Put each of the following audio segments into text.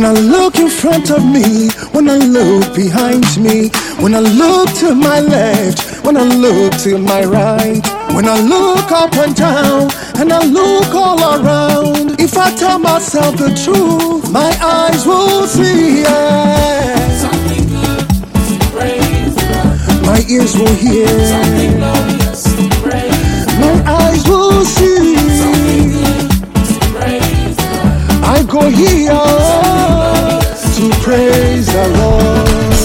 When I look in front of me, when I look behind me, when I look to my left, when I look to my right, when I look up and down, and I look all around, if I tell myself the truth, my eyes will see it. Something good to praise God. My ears will hear. Something glorious to praise God. My eyes will see. Something good to praise God. I go here to praise the Lord.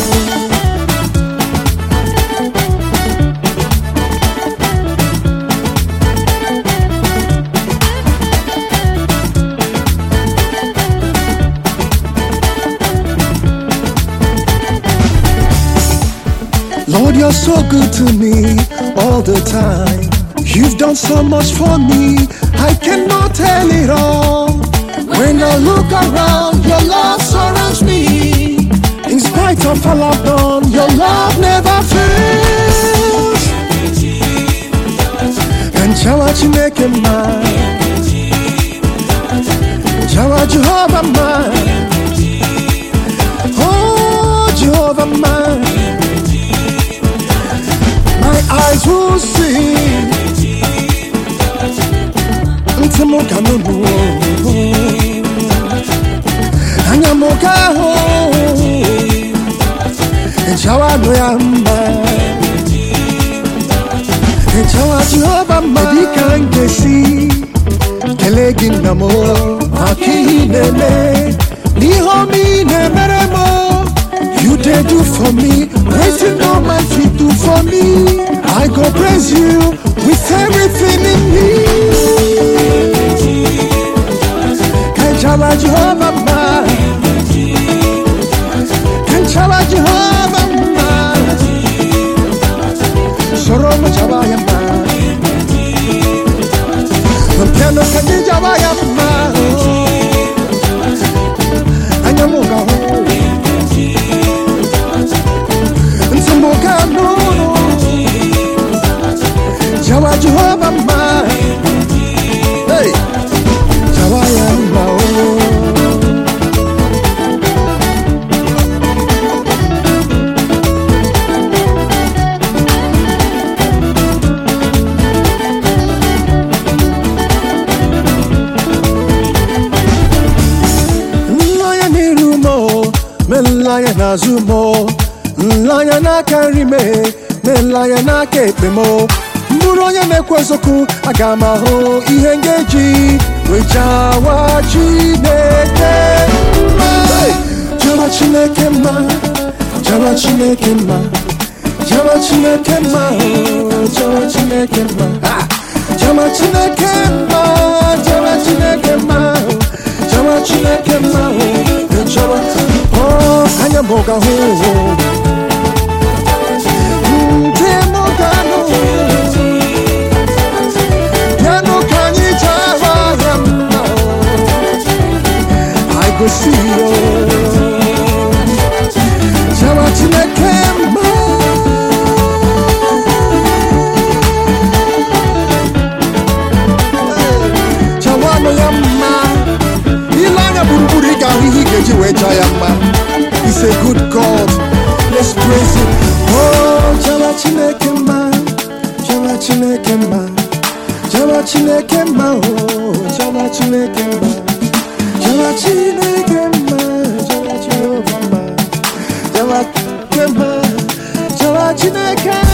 Lord, you're so good to me all the time. You've done so much for me, I cannot tell it all. When I look around, your love surrounds me. In spite of all I've done, your love never fails. And Jawa Chineke ma, Jawa Jehovah ma, oh Jehovah ma. My eyes will see. Ntemoka nubu, anyamoka ho. Ejawa noyamba, ejawa Jehovah ma. Edika ngesi, kelegi namo, aki nene, nihomi nemeremo. You did do for me, raising all my feet do for me. I go praise you with everything in me. Kanchawa Jehovah ma, Kanchawa Jehovah ma, Soromo Jawaya ma, Piano Kanye Jawaya ma, Anyamuga ho. Jawa Jehovah ma, hey, Jawa yamba oh. Nlaya nirumo, melaya nazumo, nlaya na karime, melaya na kepemo. Onye na-ekwezoku aga m ahụ ihe ngeji wejawa Chineke mma. Jawa Chineke mma, Jawa Chineke mma, Jawa Chineke mma, Jawa Chineke mma, Jawa Chineke mma, Jawa Chineke mma, Jawa Chineke mma, Jawa oh anyamoga ho. Go see you, Jawa Chineke ma, Jawa no yamma, ilanya buruburi gahihi geji weja yamma. He's a good God, let's praise him. Oh, Jawa Chineke ma, Jawa Chineke ma, Jawa Chineke ma, oh, Jawa Chineke ma. Jawa Chineke ma, Jawa Jehovah ma, Jawa Chineke ma, Jawa Chineke.